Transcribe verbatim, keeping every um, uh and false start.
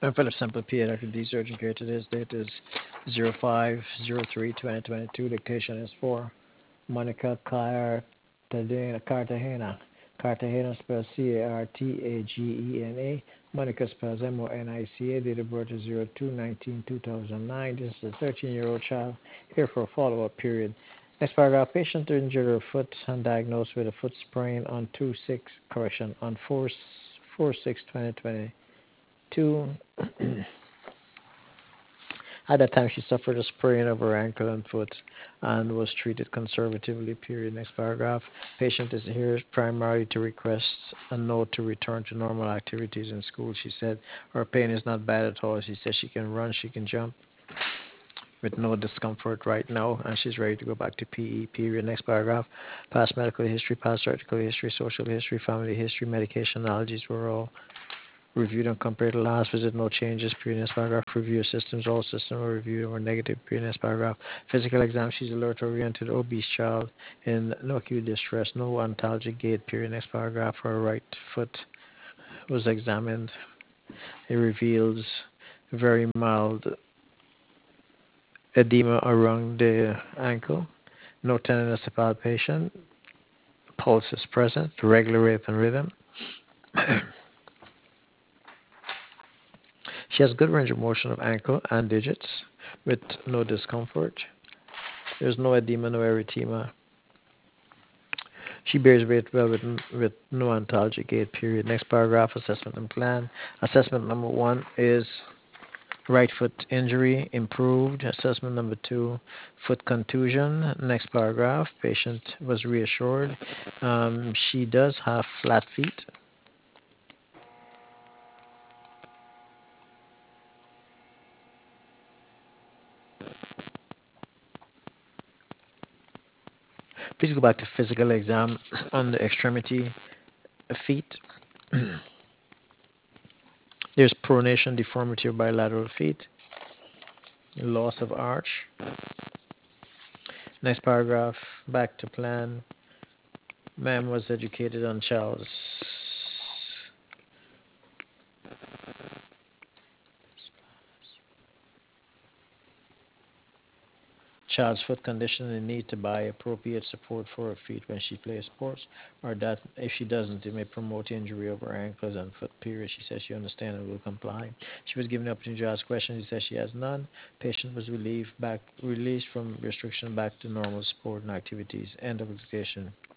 And for the sample pediatric D surgeon care today's date is zero five zero three twenty twenty-two. The patient is for Monica Cartagena. Cartagena. Cartagena spells C A R T A G E N A. Monica spells M O N I C A. Date of birth is zero two nineteen two thousand nine. This is a thirteen year old child here for a follow up period. Next paragraph. Patient injured her foot and diagnosed with a foot sprain on two six, correction, on four four six twenty twenty-two. At that time, she suffered a sprain of her ankle and foot and was treated conservatively. Period. Next paragraph. Patient is here primarily to request a note to return to normal activities in school. She said her pain is not bad at all. She said she can run, she can jump with no discomfort right now, and she's ready to go back to P E. Period. Next paragraph. Past medical history, past surgical history, social history, family history, medication allergies were all reviewed and compared to last visit, no changes. Previous paragraph. Review systems, all systems were reviewed and were negative. Previous paragraph. Physical exam, she's alert oriented, obese child in no acute distress, no ontologic gait. Period. Next paragraph. Her right foot was examined. It reveals very mild edema around the ankle, no tenderness of palpation, pulse is present, regular rate and rhythm. She has good range of motion of ankle and digits with no discomfort. There's no edema, no erythema. She bears weight well with, with no ontologic gait. Period. Next paragraph, assessment and plan. Assessment number one is right foot injury, improved. Assessment number two, foot contusion. Next paragraph, patient was reassured. Um, she does have flat feet. Please go back to physical exam on the extremity feet. There's pronation, deformity of bilateral feet, loss of arch. Next paragraph, back to plan. Ma'am was educated on child's child's foot condition and need to buy appropriate support for her feet when she plays sports, or that if she doesn't, it may promote injury of her ankles and foot. Period. She says she understands and will comply. She was given the opportunity to ask questions. She says she has none. Patient was relieved back released from restriction back to normal sport and activities. End of explication.